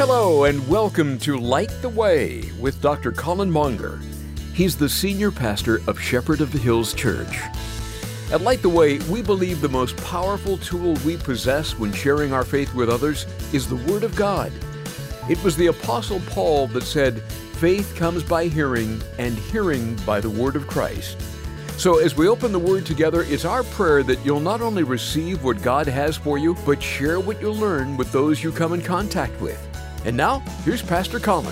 Hello and welcome to Light the Way with Dr. Colin Monger. He's the senior pastor of Shepherd of the Hills Church. At Light the Way, we believe the most powerful tool we possess when sharing our faith with others is the Word of God. It was the Apostle Paul that said, "Faith comes by hearing, and hearing by the Word of Christ." So as we open the Word together, it's our prayer that you'll not only receive what God has for you, but share what you learn with those you come in contact with. And now, here's Pastor Colin.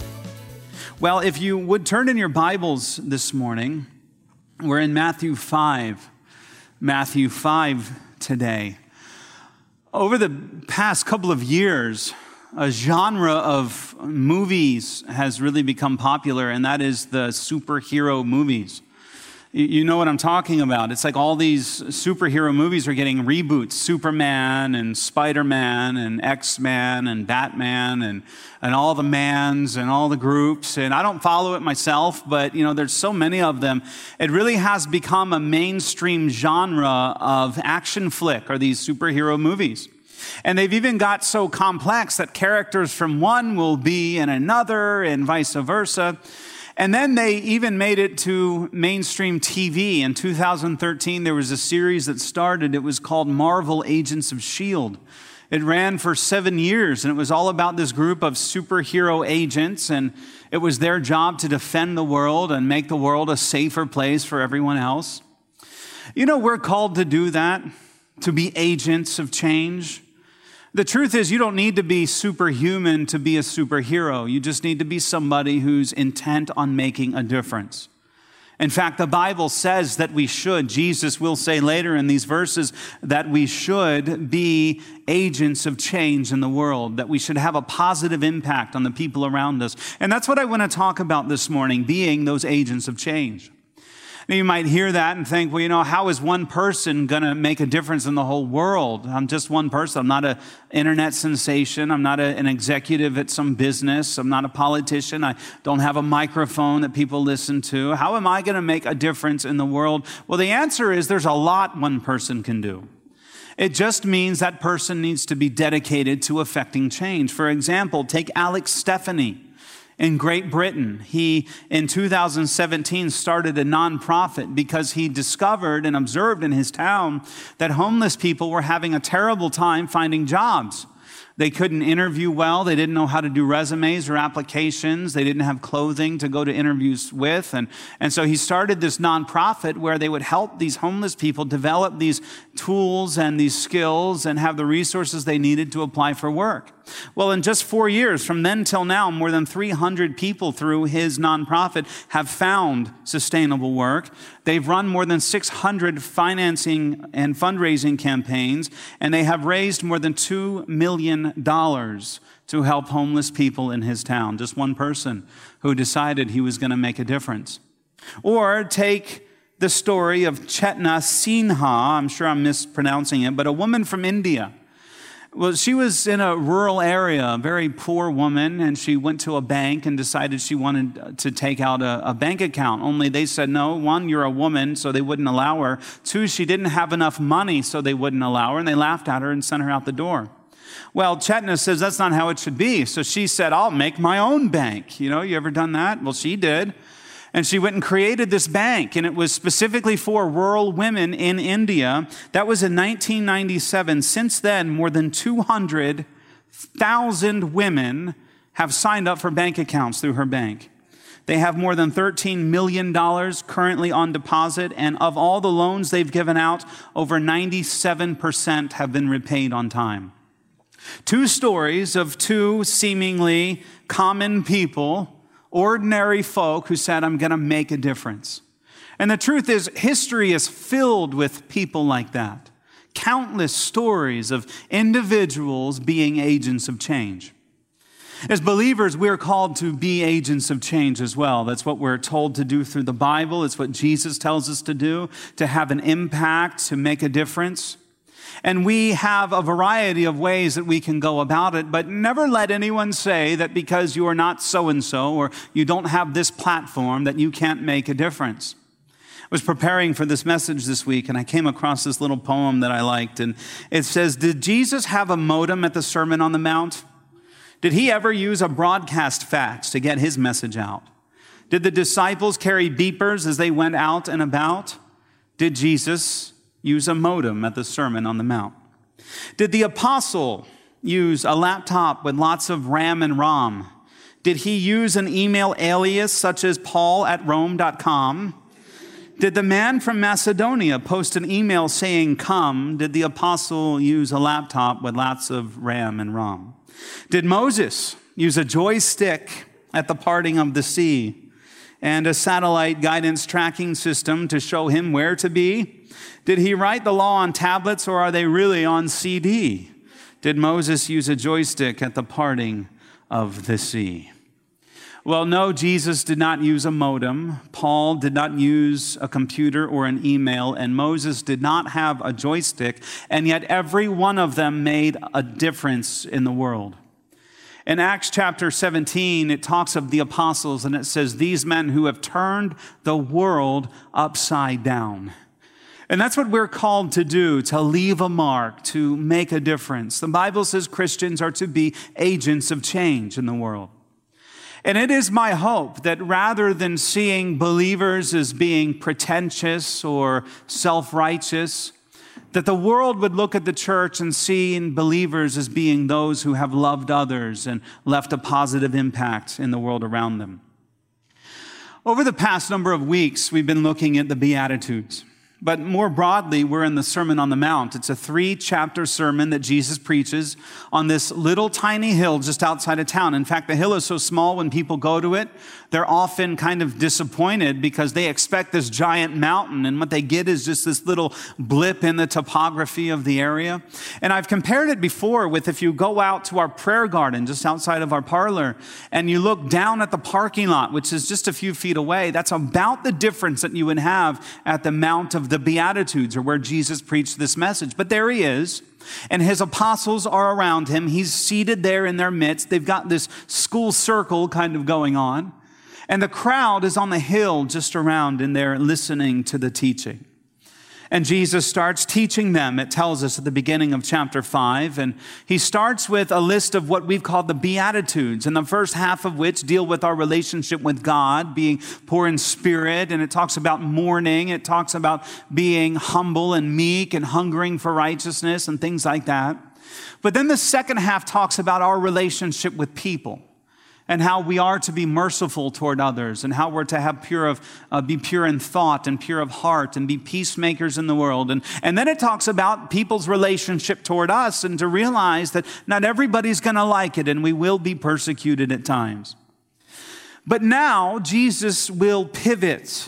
Well, if you would turn in your Bibles this morning, we're in Matthew 5. Matthew 5 today. Over the past couple of years, a genre of movies has really become popular, and that is the superhero movies. You know what I'm talking about. It's like all these superhero movies are getting reboots. Superman and Spider-Man and X-Men and Batman and all the mans and all the groups. And I don't follow it myself, but there's so many of them. It really has become a mainstream genre of action flick, or these superhero movies. And they've even got so complex that characters from one will be in another and vice versa. And then they even made it to mainstream TV. In 2013, there was a series that started. It was called Marvel Agents of S.H.I.E.L.D. It ran for 7 years, and it was all about this group of superhero agents, and it was their job to defend the world and make the world a safer place for everyone else. We're called to do that, to be agents of change. The truth is, you don't need to be superhuman to be a superhero. You just need to be somebody who's intent on making a difference. In fact, the Bible says that we should. Jesus will say later in these verses that we should be agents of change in the world, that we should have a positive impact on the people around us. And that's what I want to talk about this morning, being those agents of change. Now, you might hear that and think, well, how is one person going to make a difference in the whole world? I'm just one person. I'm not an internet sensation. I'm not an executive at some business. I'm not a politician. I don't have a microphone that people listen to. How am I going to make a difference in the world? Well, the answer is there's a lot one person can do. It just means that person needs to be dedicated to affecting change. For example, take Alex Stephanie. In Great Britain, he, in 2017, started a nonprofit because he discovered and observed in his town that homeless people were having a terrible time finding jobs. They couldn't interview well. They didn't know how to do resumes or applications. They didn't have clothing to go to interviews with. And so he started this nonprofit where they would help these homeless people develop these tools and these skills and have the resources they needed to apply for work. Well, in just 4 years, from then till now, more than 300 people through his nonprofit have found sustainable work. They've run more than 600 financing and fundraising campaigns, and they have raised more than $2 million to help homeless people in his town. Just one person who decided he was going to make a difference. Or take the story of Chetna Sinha. I'm sure I'm mispronouncing it, but a woman from India. Well, she was in a rural area, a very poor woman, and she went to a bank and decided she wanted to take out a bank account. Only they said, no, one, you're a woman, so they wouldn't allow her. Two, she didn't have enough money, so they wouldn't allow her, and they laughed at her and sent her out the door. Well, Chetna says that's not how it should be. So she said, I'll make my own bank. You ever done that? Well, she did. And she went and created this bank, and it was specifically for rural women in India. That was in 1997. Since then, more than 200,000 women have signed up for bank accounts through her bank. They have more than $13 million currently on deposit, and of all the loans they've given out, over 97% have been repaid on time. Two stories of two seemingly common people, ordinary folk who said, I'm going to make a difference. And the truth is, history is filled with people like that. Countless stories of individuals being agents of change. As believers, we're called to be agents of change as well. That's what we're told to do through the Bible. It's what Jesus tells us to do, to have an impact, to make a difference. And we have a variety of ways that we can go about it, but never let anyone say that because you are not so-and-so or you don't have this platform that you can't make a difference. I was preparing for this message this week, and I came across this little poem that I liked, and it says, did Jesus have a modem at the Sermon on the Mount? Did he ever use a broadcast fax to get his message out? Did the disciples carry beepers as they went out and about? Did Jesus use a modem at the Sermon on the Mount? Did the apostle use a laptop with lots of RAM and ROM? Did he use an email alias such as paul@rome.com? Did the man from Macedonia post an email saying, "Come"? Did the apostle use a laptop with lots of RAM and ROM? Did Moses use a joystick at the parting of the sea and a satellite guidance tracking system to show him where to be? Did he write the law on tablets, or are they really on CD? Did Moses use a joystick at the parting of the sea? Well, no, Jesus did not use a modem. Paul did not use a computer or an email, and Moses did not have a joystick, and yet every one of them made a difference in the world. In Acts chapter 17, it talks of the apostles, and it says, "These men who have turned the world upside down." And that's what we're called to do, to leave a mark, to make a difference. The Bible says Christians are to be agents of change in the world. And it is my hope that rather than seeing believers as being pretentious or self-righteous, that the world would look at the church and see in believers as being those who have loved others and left a positive impact in the world around them. Over the past number of weeks, we've been looking at the Beatitudes. But more broadly, we're in the Sermon on the Mount. It's a 3-chapter sermon that Jesus preaches on this little tiny hill just outside of town. In fact, the hill is so small when people go to it, they're often kind of disappointed because they expect this giant mountain, and what they get is just this little blip in the topography of the area. And I've compared it before with if you go out to our prayer garden just outside of our parlor and you look down at the parking lot, which is just a few feet away, that's about the difference that you would have at the Mount of the Beatitudes, or where Jesus preached this message. But there he is, and his apostles are around him. He's seated there in their midst. They've got this school circle kind of going on, and the crowd is on the hill just around, and they're listening to the teaching. And Jesus starts teaching them, it tells us at the beginning of chapter 5. And he starts with a list of what we've called the Beatitudes, and the first half of which deal with our relationship with God, being poor in spirit. And it talks about mourning. It talks about being humble and meek and hungering for righteousness and things like that. But then the second half talks about our relationship with people, and how we are to be merciful toward others, and how we're to have be pure in thought and pure of heart and be peacemakers in the world. And then it talks about people's relationship toward us, and to realize that not everybody's going to like it, and we will be persecuted at times. But now Jesus will pivot.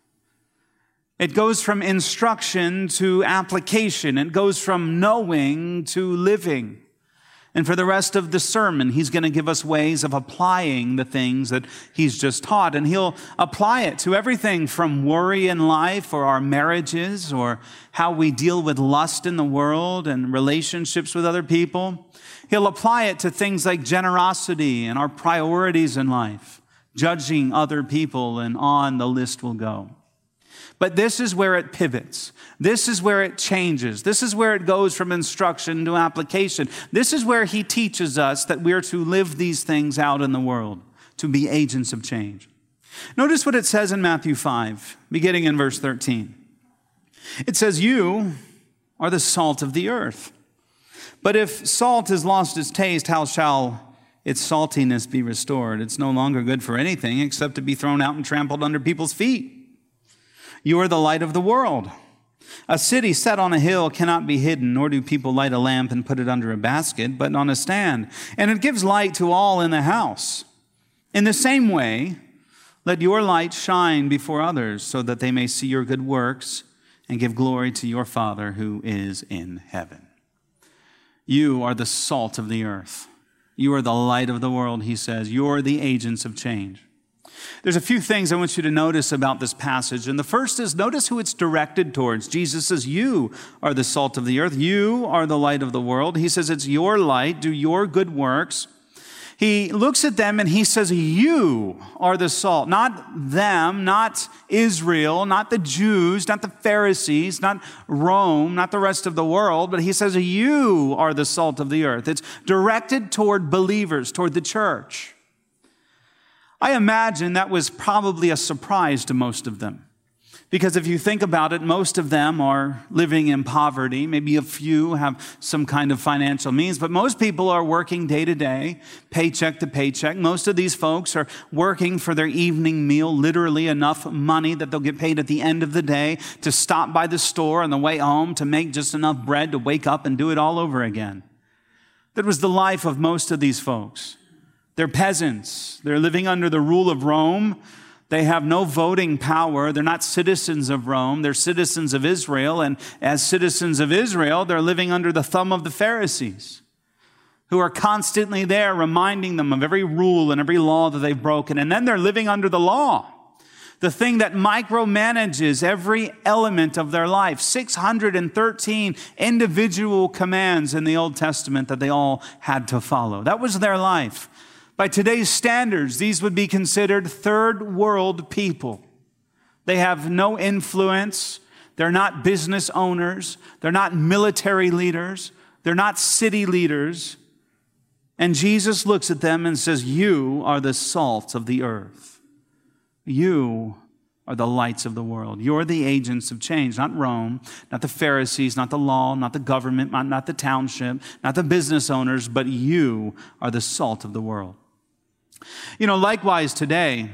It goes from instruction to application. It goes from knowing to living. And for the rest of the sermon, he's going to give us ways of applying the things that he's just taught. And he'll apply it to everything from worry in life, or our marriages, or how we deal with lust in the world and relationships with other people. He'll apply it to things like generosity and our priorities in life, judging other people, and on the list will go. But this is where it pivots. This is where it changes. This is where it goes from instruction to application. This is where he teaches us that we're to live these things out in the world, to be agents of change. Notice what it says in Matthew 5, beginning in verse 13. It says, "You are the salt of the earth. But if salt has lost its taste, how shall its saltiness be restored? It's no longer good for anything except to be thrown out and trampled under people's feet. You are the light of the world. A city set on a hill cannot be hidden, nor do people light a lamp and put it under a basket, but on a stand, and it gives light to all in the house. In the same way, let your light shine before others, so that they may see your good works and give glory to your Father who is in heaven." You are the salt of the earth. You are the light of the world, he says. You're the agents of change. There's a few things I want you to notice about this passage. And the first is, notice who it's directed towards. Jesus says, you are the salt of the earth. You are the light of the world. He says, it's your light. Do your good works. He looks at them and he says, you are the salt. Not them, not Israel, not the Jews, not the Pharisees, not Rome, not the rest of the world, but he says, you are the salt of the earth. It's directed toward believers, toward the church. I imagine that was probably a surprise to most of them. Because if you think about it, most of them are living in poverty. Maybe a few have some kind of financial means, but most people are working day to day, paycheck to paycheck. Most of these folks are working for their evening meal, literally enough money that they'll get paid at the end of the day to stop by the store on the way home to make just enough bread to wake up and do it all over again. That was the life of most of these folks. They're peasants. They're living under the rule of Rome. They have no voting power. They're not citizens of Rome. They're citizens of Israel. And as citizens of Israel, they're living under the thumb of the Pharisees, who are constantly there reminding them of every rule and every law that they've broken. And then they're living under the law, the thing that micromanages every element of their life. 613 individual commands in the Old Testament that they all had to follow. That was their life. By today's standards, these would be considered third world people. They have no influence. They're not business owners. They're not military leaders. They're not city leaders. And Jesus looks at them and says, you are the salt of the earth. You are the lights of the world. You're the agents of change, not Rome, not the Pharisees, not the law, not the government, not the township, not the business owners, but you are the salt of the world. You know, likewise today,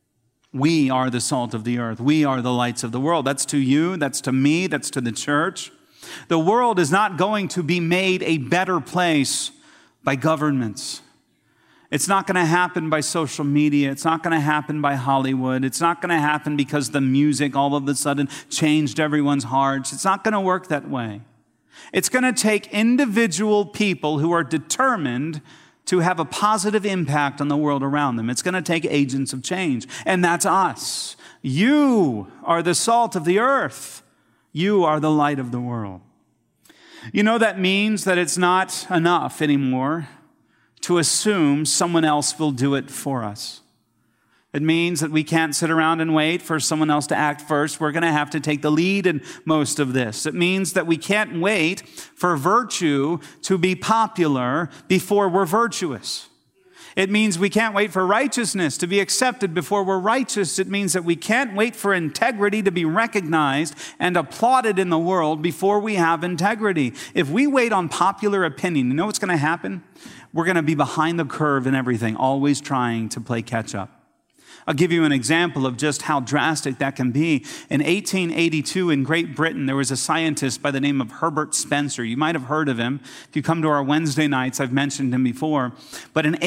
we are the salt of the earth. We are the lights of the world. That's to you, that's to me, that's to the church. The world is not going to be made a better place by governments. It's not going to happen by social media. It's not going to happen by Hollywood. It's not going to happen because the music all of a sudden changed everyone's hearts. It's not going to work that way. It's going to take individual people who are determined to have a positive impact on the world around them. It's going to take agents of change, and that's us. You are the salt of the earth. You are the light of the world. You know, that means that it's not enough anymore to assume someone else will do it for us. It means that we can't sit around and wait for someone else to act first. We're going to have to take the lead in most of this. It means that we can't wait for virtue to be popular before we're virtuous. It means we can't wait for righteousness to be accepted before we're righteous. It means that we can't wait for integrity to be recognized and applauded in the world before we have integrity. If we wait on popular opinion, you know what's going to happen? We're going to be behind the curve in everything, always trying to play catch up. I'll give you an example of just how drastic that can be. In 1882 in Great Britain, there was a scientist by the name of Herbert Spencer. You might have heard of him. If you come to our Wednesday nights, I've mentioned him before. But in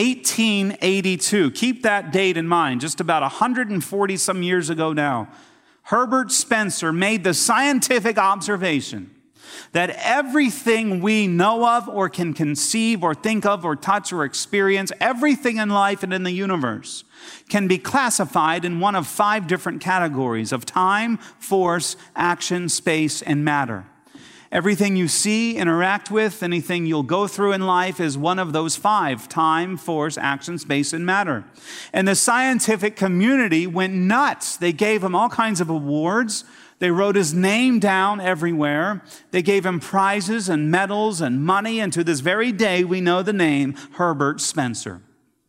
1882, keep that date in mind, just about 140 some years ago now, Herbert Spencer made the scientific observation that everything we know of or can conceive or think of or touch or experience, everything in life and in the universe can be classified in one of 5 different categories of time, force, action, space, and matter. Everything you see, interact with, anything you'll go through in life is one of those 5: time, force, action, space, and matter. And the scientific community went nuts. They gave him all kinds of awards. They wrote his name down everywhere. They gave him prizes and medals and money. And to this very day, we know the name Herbert Spencer.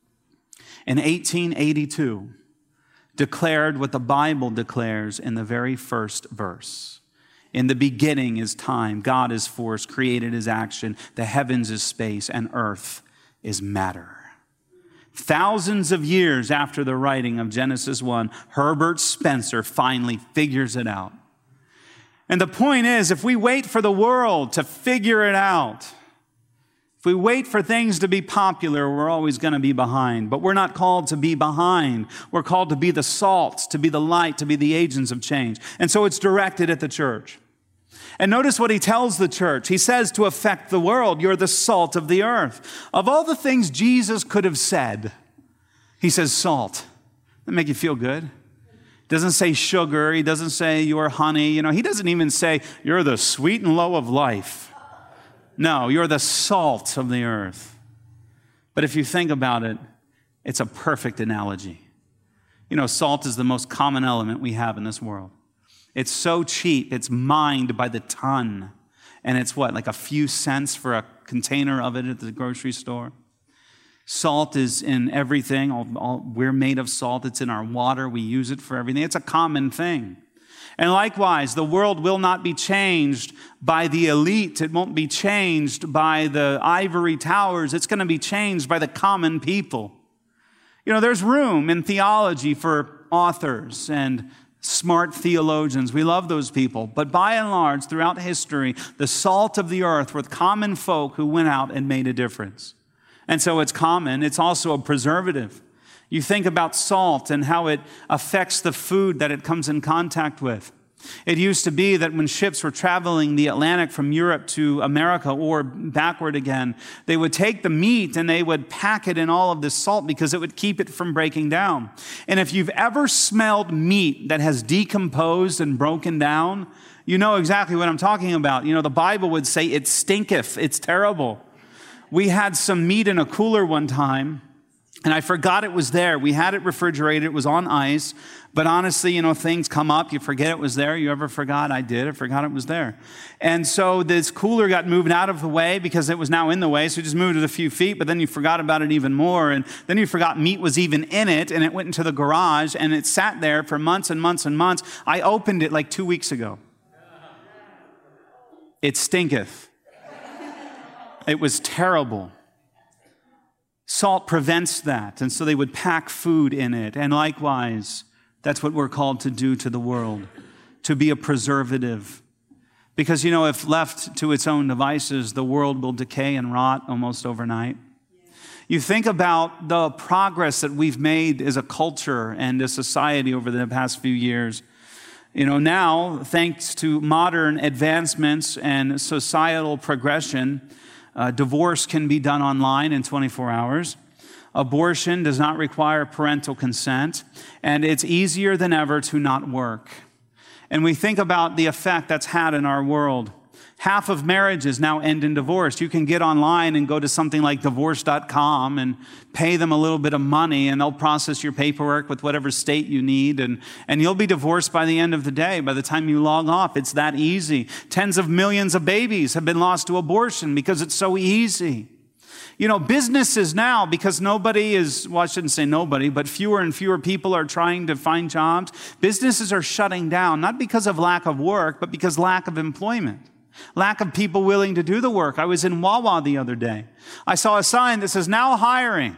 In 1882, declared what the Bible declares in the very first verse. In the beginning is time. God is force. Created is action. The heavens is space. And earth is matter. Thousands of years after the writing of Genesis 1, Herbert Spencer finally figures it out. And the point is, if we wait for the world to figure it out, if we wait for things to be popular, we're always going to be behind. But we're not called to be behind. We're called to be the salt, to be the light, to be the agents of change. And so it's directed at the church. And notice what he tells the church. He says to affect the world, you're the salt of the earth. Of all the things Jesus could have said, he says salt. Does that make you feel good? He doesn't say sugar. He doesn't say you're honey. You know, he doesn't even say you're the sweet and low of life. No, you're the salt of the earth. But if you think about it, it's a perfect analogy. You know, salt is the most common element we have in this world. It's so cheap, it's mined by the ton. And it's what, like a few cents for a container of it at the grocery store? Salt is in everything. We're made of salt. It's in our water. We use it for everything. It's a common thing. And likewise, the world will not be changed by the elite. It won't be changed by the ivory towers. It's going to be changed by the common people. You know, there's room in theology for authors and smart theologians. We love those people. But by and large, throughout history, the salt of the earth were common folk who went out and made a difference. And so it's common. It's also a preservative. You think about salt and how it affects the food that it comes in contact with. It used to be that when ships were traveling the Atlantic from Europe to America or backward again, they would take the meat and they would pack it in all of this salt because it would keep it from breaking down. And if you've ever smelled meat that has decomposed and broken down, you know exactly what I'm talking about. You know, the Bible would say it stinketh. It's terrible. We had some meat in a cooler one time, and I forgot it was there. We had it refrigerated. It was on ice. But honestly, you know, things come up. You forget it was there. You ever forgot? I did. I forgot it was there. And so this cooler got moved out of the way because it was now in the way. So you just moved it a few feet, but then you forgot about it even more. And then you forgot meat was even in it, and it went into the garage, and it sat there for months and months and months. I opened it like 2 weeks ago. It stinketh. It was terrible. Salt prevents that, and so they would pack food in it. And likewise, that's what we're called to do to the world, to be a preservative. Because, you know, if left to its own devices, the world will decay and rot almost overnight. You think about the progress that we've made as a culture and a society over the past few years. You know, now, thanks to modern advancements and societal progression, divorce can be done online in 24 hours. Abortion does not require parental consent, and it's easier than ever to not work. And we think about the effect that's had in our world. Half of marriages now end in divorce. You can get online and go to something like divorce.com and pay them a little bit of money, and they'll process your paperwork with whatever state you need, and you'll be divorced by the end of the day. By the time you log off, it's that easy. Tens of millions of babies have been lost to abortion because it's so easy. You know, businesses now, because nobody is, well, I shouldn't say nobody, but fewer and fewer people are trying to find jobs. Businesses are shutting down, not because of lack of work, but because lack of employment. Lack of people willing to do the work. I was in Wawa the other day. I saw a sign that says, now hiring,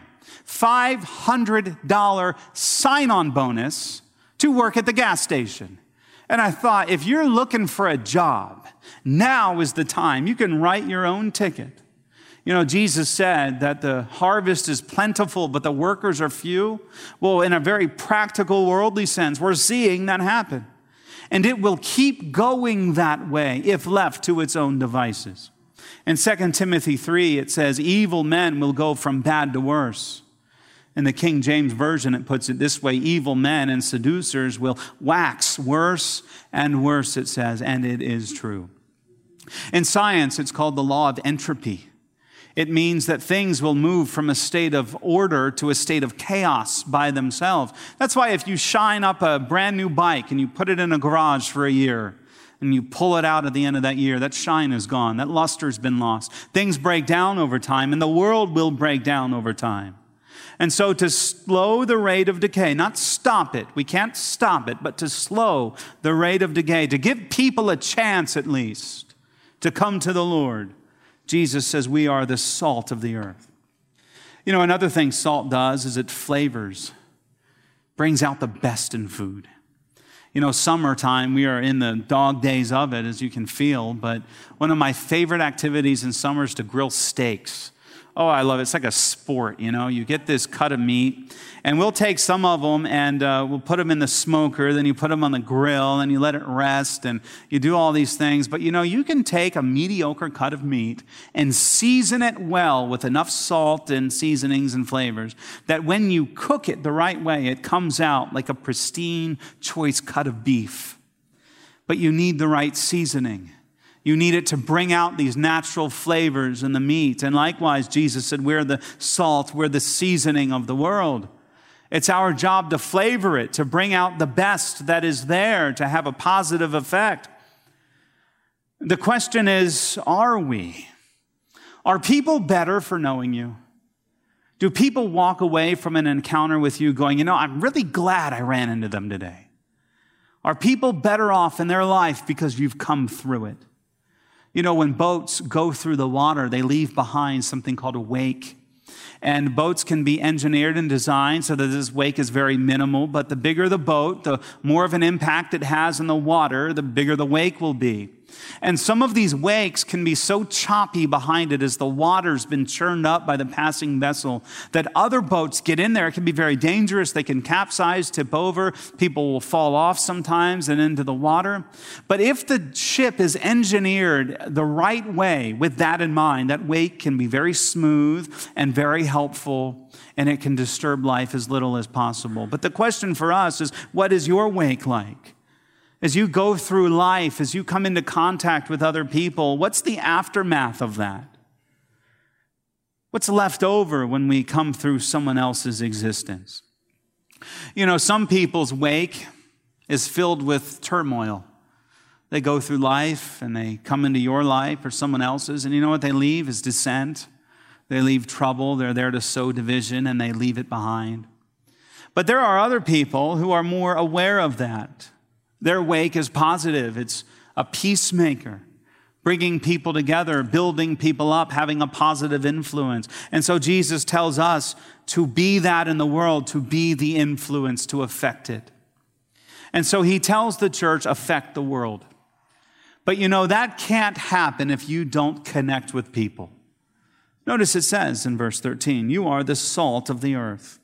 $500 sign-on bonus to work at the gas station. And I thought, if you're looking for a job, now is the time. You can write your own ticket. You know, Jesus said that the harvest is plentiful, but the workers are few. Well, in a very practical, worldly sense, we're seeing that happen. And it will keep going that way if left to its own devices. In 2 Timothy 3, it says, evil men will go from bad to worse. In the King James Version, it puts it this way, evil men and seducers will wax worse and worse, it says, and it is true. In science, it's called the law of entropy. It means that things will move from a state of order to a state of chaos by themselves. That's why if you shine up a brand new bike and you put it in a garage for a year and you pull it out at the end of that year, that shine is gone. That luster's been lost. Things break down over time, and the world will break down over time. And so to slow the rate of decay, not stop it, we can't stop it, but to slow the rate of decay, to give people a chance at least to come to the Lord, Jesus says we are the salt of the earth. You know, another thing salt does is it flavors, brings out the best in food. You know, summertime, we are in the dog days of it, as you can feel, but one of my favorite activities in summer is to grill steaks. Oh, I love it. It's like a sport, you know. You get this cut of meat, and we'll take some of them and we'll put them in the smoker, then you put them on the grill, and you let it rest, and you do all these things. But, you know, you can take a mediocre cut of meat and season it well with enough salt and seasonings and flavors that when you cook it the right way, it comes out like a pristine, choice cut of beef. But you need the right seasoning. You need it to bring out these natural flavors in the meat. And likewise, Jesus said, we're the salt, we're the seasoning of the world. It's our job to flavor it, to bring out the best that is there, to have a positive effect. The question is, are we? Are people better for knowing you? Do people walk away from an encounter with you going, I'm really glad I ran into them today? Are people better off in their life because you've come through it? When boats go through the water, they leave behind something called a wake. And boats can be engineered and designed so that this wake is very minimal. But the bigger the boat, the more of an impact it has in the water, the bigger the wake will be. And some of these wakes can be so choppy behind it as the water's been churned up by the passing vessel that other boats get in there. It can be very dangerous. They can capsize, tip over. People will fall off sometimes and into the water. But if the ship is engineered the right way with that in mind, that wake can be very smooth and very helpful, and it can disturb life as little as possible. But the question for us is, what is your wake like? As you go through life, as you come into contact with other people, what's the aftermath of that? What's left over when we come through someone else's existence? Some people's wake is filled with turmoil. They go through life and they come into your life or someone else's, and you know what they leave is dissent. They leave trouble. They're there to sow division, and they leave it behind. But there are other people who are more aware of that. Their wake is positive. It's a peacemaker, bringing people together, building people up, having a positive influence. And so Jesus tells us to be that in the world, to be the influence, to affect it. And so he tells the church, affect the world. But that can't happen if you don't connect with people. Notice it says in verse 13, you are the salt of the earth.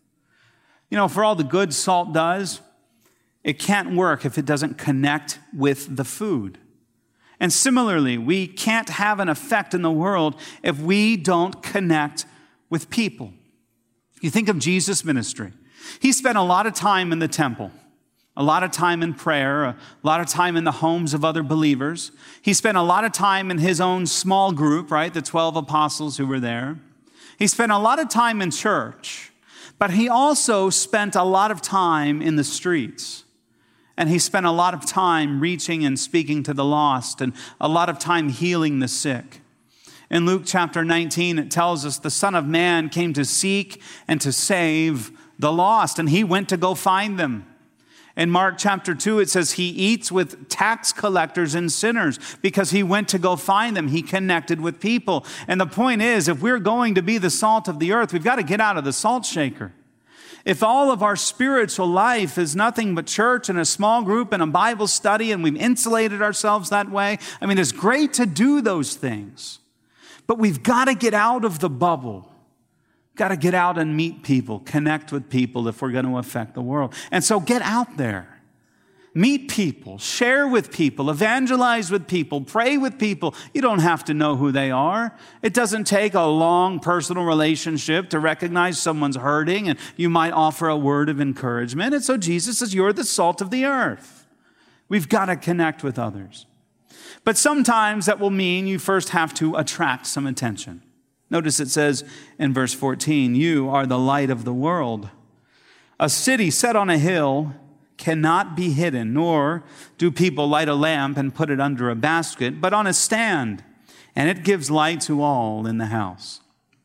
For all the good salt does, it can't work if it doesn't connect with the food. And similarly, we can't have an effect in the world if we don't connect with people. You think of Jesus' ministry. He spent a lot of time in the temple, a lot of time in prayer, a lot of time in the homes of other believers. He spent a lot of time in his own small group, right? The 12 apostles who were there. He spent a lot of time in church, but he also spent a lot of time in the streets. And he spent a lot of time reaching and speaking to the lost and a lot of time healing the sick. In Luke chapter 19, it tells us the Son of Man came to seek and to save the lost, and he went to go find them. In Mark chapter 2, it says he eats with tax collectors and sinners because he went to go find them. He connected with people. And the point is, if we're going to be the salt of the earth, we've got to get out of the salt shaker. If all of our spiritual life is nothing but church and a small group and a Bible study, and we've insulated ourselves that way, it's great to do those things. But we've got to get out of the bubble. Got to get out and meet people, connect with people if we're going to affect the world. And so get out there. Meet people, share with people, evangelize with people, pray with people. You don't have to know who they are. It doesn't take a long personal relationship to recognize someone's hurting, and you might offer a word of encouragement. And so Jesus says, you're the salt of the earth. We've got to connect with others. But sometimes that will mean you first have to attract some attention. Notice it says in verse 14, you are the light of the world. A city set on a hill cannot be hidden, nor do people light a lamp and put it under a basket, but on a stand, and it gives light to all in the house.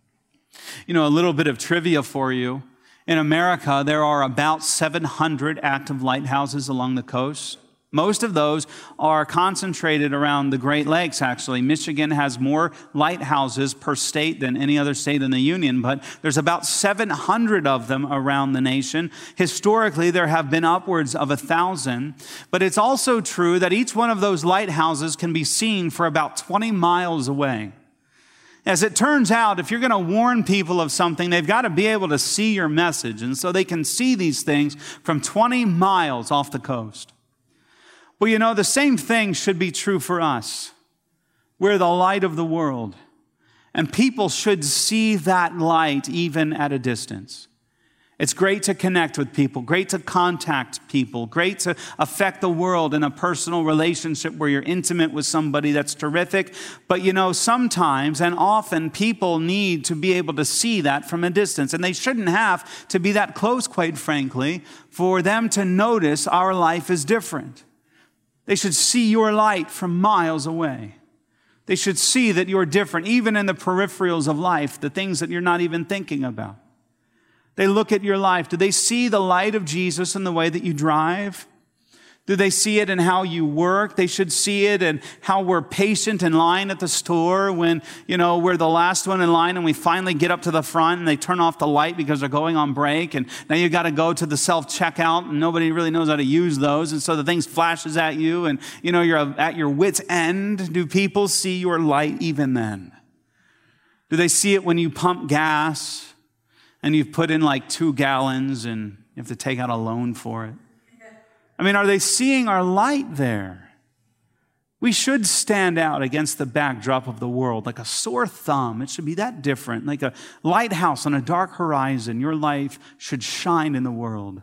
A little bit of trivia for you. In America, there are about 700 active lighthouses along the coast. Most of those are concentrated around the Great Lakes, actually. Michigan has more lighthouses per state than any other state in the union, but there's about 700 of them around the nation. Historically, there have been upwards of 1,000, but it's also true that each one of those lighthouses can be seen for about 20 miles away. As it turns out, if you're going to warn people of something, they've got to be able to see your message, and so they can see these things from 20 miles off the coast. Well, the same thing should be true for us. We're the light of the world, and people should see that light even at a distance. It's great to connect with people, great to contact people, great to affect the world in a personal relationship where you're intimate with somebody. That's terrific. But sometimes and often people need to be able to see that from a distance. And they shouldn't have to be that close, quite frankly, for them to notice our life is different. They should see your light from miles away. They should see that you're different, even in the peripherals of life, the things that you're not even thinking about. They look at your life. Do they see the light of Jesus in the way that you drive? Do they see it in how you work? They should see it in how we're patient in line at the store when, we're the last one in line and we finally get up to the front and they turn off the light because they're going on break. And now you got to go to the self-checkout and nobody really knows how to use those. And so the thing flashes at you and, you're at your wit's end. Do people see your light even then? Do they see it when you pump gas and you've put in like 2 gallons and you have to take out a loan for it? Are they seeing our light there? We should stand out against the backdrop of the world like a sore thumb. It should be that different, like a lighthouse on a dark horizon. Your life should shine in the world.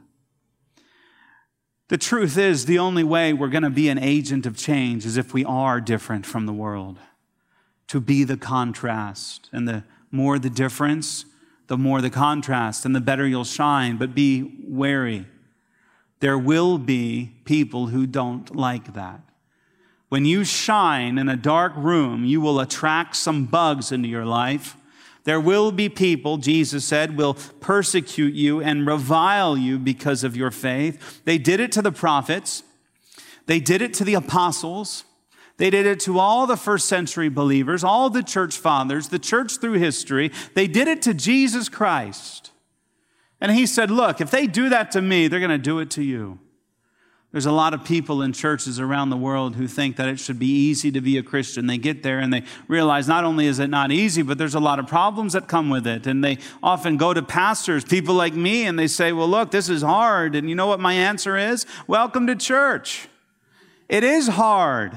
The truth is, the only way we're going to be an agent of change is if we are different from the world, to be the contrast. And the more the difference, the more the contrast, and the better you'll shine. But be wary. There will be people who don't like that. When you shine in a dark room, you will attract some bugs into your life. There will be people, Jesus said, will persecute you and revile you because of your faith. They did it to the prophets. They did it to the apostles. They did it to all the first century believers, all the church fathers, the church through history. They did it to Jesus Christ. And he said, look, if they do that to me, they're going to do it to you. There's a lot of people in churches around the world who think that it should be easy to be a Christian. They get there and they realize not only is it not easy, but there's a lot of problems that come with it. And they often go to pastors, people like me, and they say, well, look, this is hard. And you know what my answer is? Welcome to church. It is hard.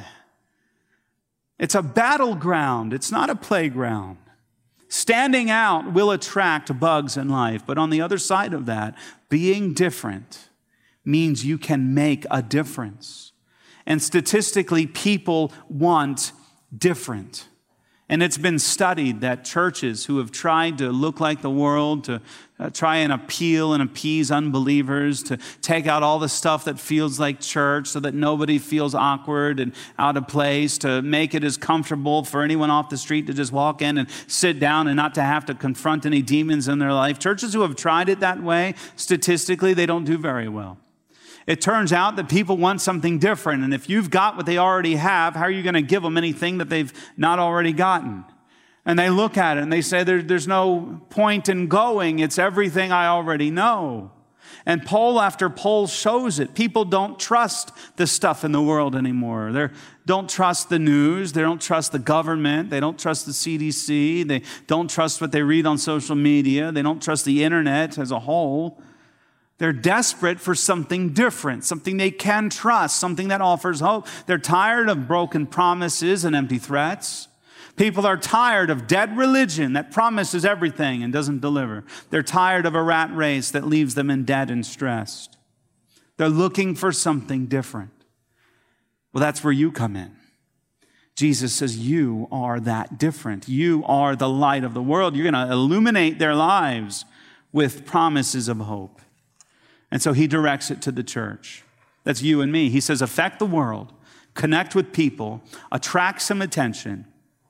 It's a battleground. It's not a playground. Standing out will attract bugs in life. But on the other side of that, being different means you can make a difference. And statistically, people want different. And it's been studied that churches who have tried to look like the world, to try and appeal and appease unbelievers, to take out all the stuff that feels like church so that nobody feels awkward and out of place, to make it as comfortable for anyone off the street to just walk in and sit down and not to have to confront any demons in their life. Churches who have tried it that way, statistically, they don't do very well. It turns out that people want something different. And if you've got what they already have, how are you going to give them anything that they've not already gotten? And they look at it and they say, there's no point in going. It's everything I already know. And poll after poll shows it. People don't trust the stuff in the world anymore. They don't trust the news. They don't trust the government. They don't trust the CDC. They don't trust what they read on social media. They don't trust the internet as a whole. They're desperate for something different, something they can trust, something that offers hope. They're tired of broken promises and empty threats. People are tired of dead religion that promises everything and doesn't deliver. They're tired of a rat race that leaves them in debt and stressed. They're looking for something different. Well, that's where you come in. Jesus says, you are that different. You are the light of the world. You're going to illuminate their lives with promises of hope. And so he directs it to the church. That's you and me. He says, affect the world, connect with people, attract some attention,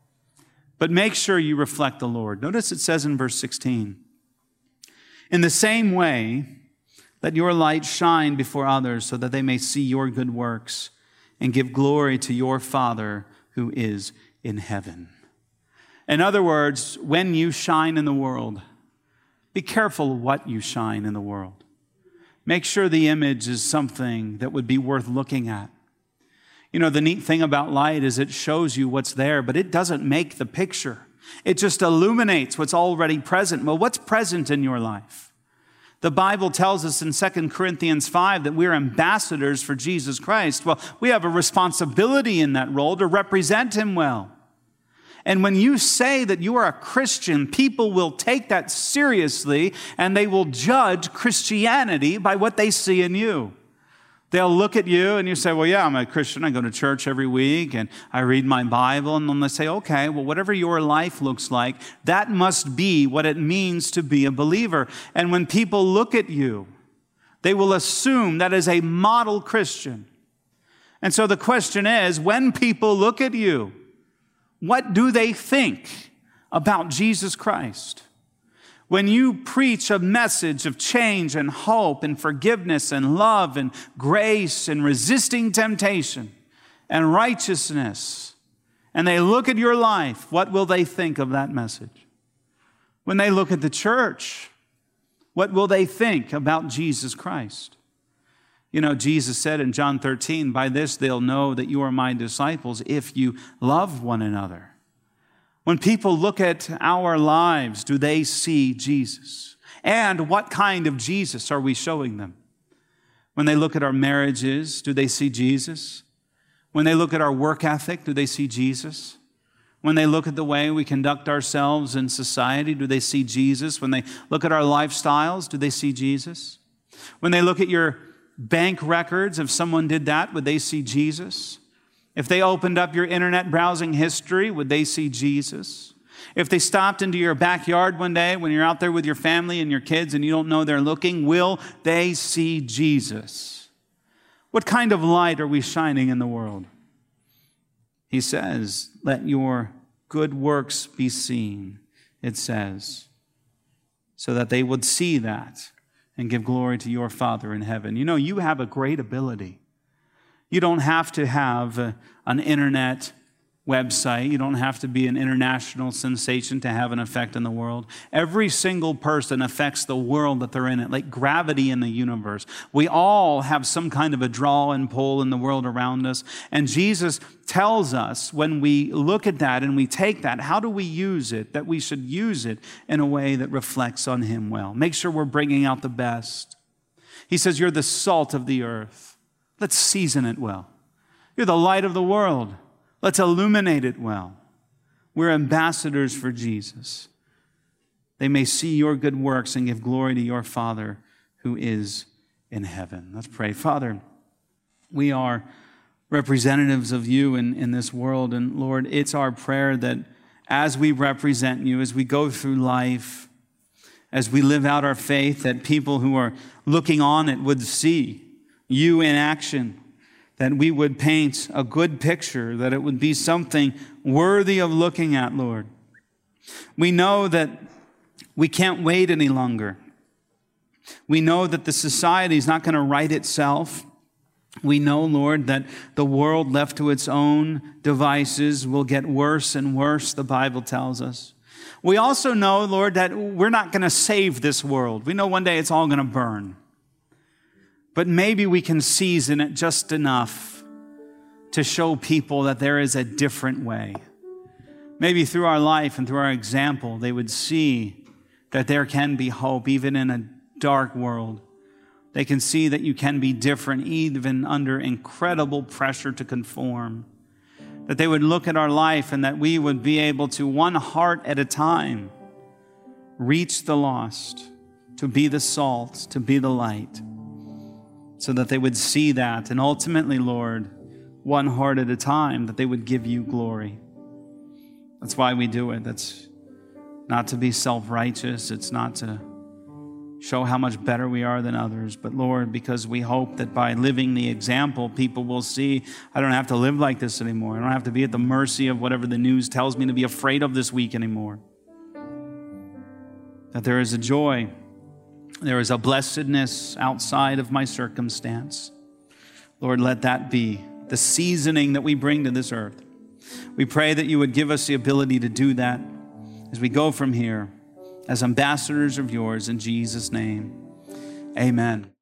but make sure you reflect the Lord. Notice it says in verse 16, in the same way, let your light shine before others so that they may see your good works and give glory to your Father who is in heaven. In other words, when you shine in the world, be careful what you shine in the world. Make sure the image is something that would be worth looking at. You know, the neat thing about light is it shows you what's there, but it doesn't make the picture. It just illuminates what's already present. Well, what's present in your life? The Bible tells us in 2 Corinthians 5 that we're ambassadors for Jesus Christ. Well, we have a responsibility in that role to represent him well. And when you say that you are a Christian, people will take that seriously, and they will judge Christianity by what they see in you. They'll look at you and you say, well, yeah, I'm a Christian. I go to church every week and I read my Bible. And then they say, okay, well, whatever your life looks like, that must be what it means to be a believer. And when people look at you, they will assume that is a model Christian. And so the question is, when people look at you, what do they think about Jesus Christ? When you preach a message of change and hope and forgiveness and love and grace and resisting temptation and righteousness, and they look at your life, what will they think of that message? When they look at the church, what will they think about Jesus Christ? You know, Jesus said in John 13, by this they'll know that you are my disciples if you love one another. When people look at our lives, do they see Jesus? And what kind of Jesus are we showing them? When they look at our marriages, do they see Jesus? When they look at our work ethic, do they see Jesus? When they look at the way we conduct ourselves in society, do they see Jesus? When they look at our lifestyles, do they see Jesus? When they look at your bank records, if someone did that, would they see Jesus? If they opened up your internet browsing history, would they see Jesus? If they stopped into your backyard one day when you're out there with your family and your kids and you don't know they're looking, will they see Jesus? What kind of light are we shining in the world? He says, let your good works be seen, it says, so that they would see that and give glory to your Father in heaven. You know, you have a great ability. You don't have to have an internet website. You don't have to be an international sensation to have an effect in the world. Every single person affects the world that they're in it, like gravity in the universe. We all have some kind of a draw and pull in the world around us. And Jesus tells us when we look at that and we take that, how do we use it? That we should use it in a way that reflects on Him well. Make sure we're bringing out the best. He says, you're the salt of the earth. Let's season it well. You're the light of the world. Let's illuminate it well. We're ambassadors for Jesus. They may see your good works and give glory to your Father who is in heaven. Let's pray. Father, we are representatives of you in this world. And Lord, it's our prayer that as we represent you, as we go through life, as we live out our faith, that people who are looking on it would see you in action, that we would paint a good picture, that it would be something worthy of looking at, Lord. We know that we can't wait any longer. We know that the society is not going to right itself. We know, Lord, that the world left to its own devices will get worse and worse, the Bible tells us. We also know, Lord, that we're not going to save this world. We know one day it's all going to burn. But maybe we can season it just enough to show people that there is a different way. Maybe through our life and through our example, they would see that there can be hope even in a dark world. They can see that you can be different even under incredible pressure to conform. That they would look at our life and that we would be able to, one heart at a time, reach the lost, to be the salt, to be the light. So that they would see that, and ultimately, Lord, one heart at a time, that they would give you glory. That's why we do it. That's not to be self-righteous. It's not to show how much better we are than others. But Lord, because we hope that by living the example, people will see, I don't have to live like this anymore. I don't have to be at the mercy of whatever the news tells me to be afraid of this week anymore. That there is a joy. There is a blessedness outside of my circumstance. Lord, let that be the seasoning that we bring to this earth. We pray that you would give us the ability to do that as we go from here as ambassadors of yours in Jesus' name. Amen.